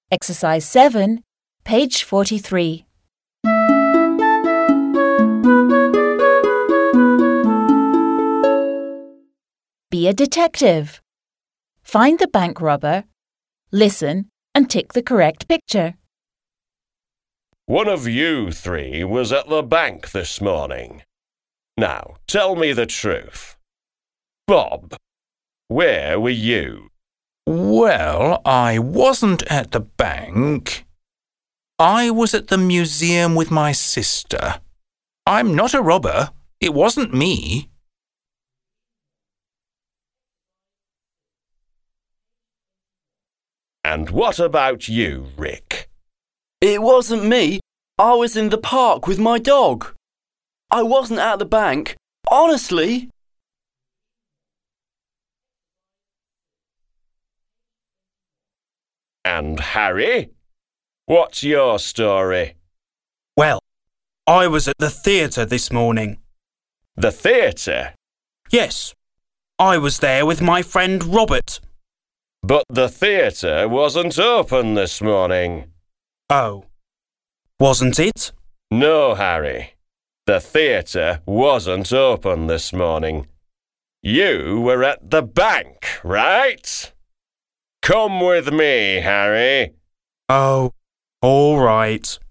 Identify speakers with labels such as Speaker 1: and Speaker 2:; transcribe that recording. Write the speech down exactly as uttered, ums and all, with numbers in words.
Speaker 1: Exercise seven, page forty-three. Be a detective. Find the bank robber, listen, and tick the correct picture.
Speaker 2: One of you three was at the bank this morning. Now, tell me the truth. Bob, where were you?
Speaker 3: Well, I wasn't at the bank. I was at the museum with my sister. I'm not a robber. It wasn't me.
Speaker 2: And what about you, Rick?
Speaker 4: It wasn't me. I was in the park with my dog. I wasn't at the bank. Honestly.
Speaker 2: And Harry? What's your story?
Speaker 5: Well, I was at the theatre this morning.
Speaker 2: The theatre?
Speaker 5: Yes, I was there with my friend Robert.
Speaker 2: But the theatre wasn't open this morning.
Speaker 5: Oh, wasn't it?
Speaker 2: No, Harry. The theatre wasn't open this morning. You were at the bank, right? Come with me, Harry.
Speaker 5: Oh, all right.